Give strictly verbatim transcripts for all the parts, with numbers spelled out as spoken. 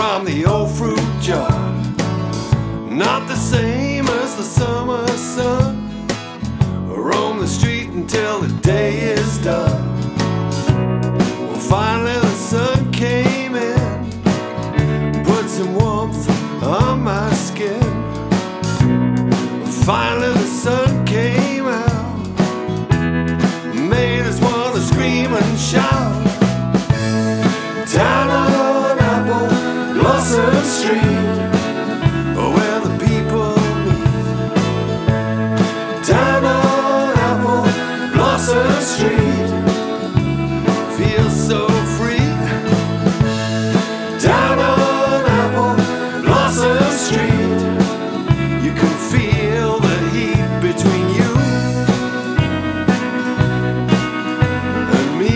from the old fruit jar. Not the same as the summer sun. Roam the street until the day is done. Well, finally the sun came in, put some warmth on my skin. Finally the sun came out, made us want to scream and shout. Down on Apple Blossom Street, where the people meet. Down on Apple Blossom Street, feels so free. Down on Apple Blossom Street, you can feel the heat between you and me.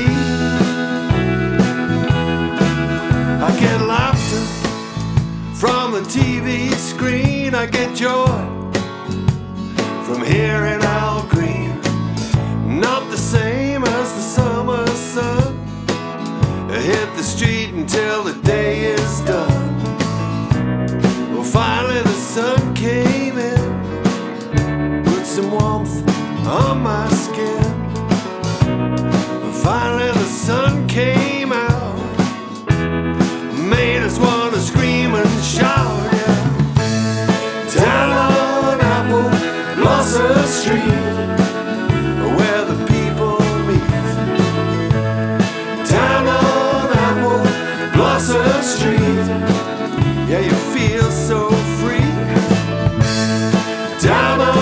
I get laughter from the T V screen. I get joy from hearing Al Green. Not the same as the summer sun. I hit the street until the day is done. Well, finally the sun came in, put some warmth on my skin. Well, finally the sun came out, made us want to scream and shout, yeah. Down on Apple Blossom Street, where the people meet. Down on Apple Blossom Street, yeah, you feel so free. Down on